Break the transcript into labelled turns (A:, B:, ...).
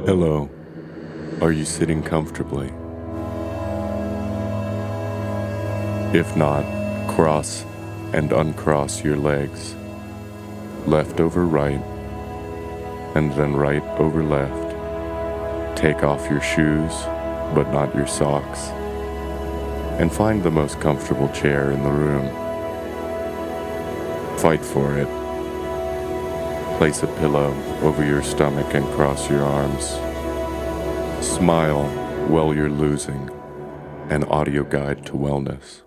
A: Hello. Are you sitting comfortably? If not, cross and uncross your legs, left over right, and then right over left. Take off your shoes, but not your socks, and find the most comfortable chair in the room. Fight for it. Place a pillow over your stomach and cross your arms. Smile while you're losing. An audio guide to wellness.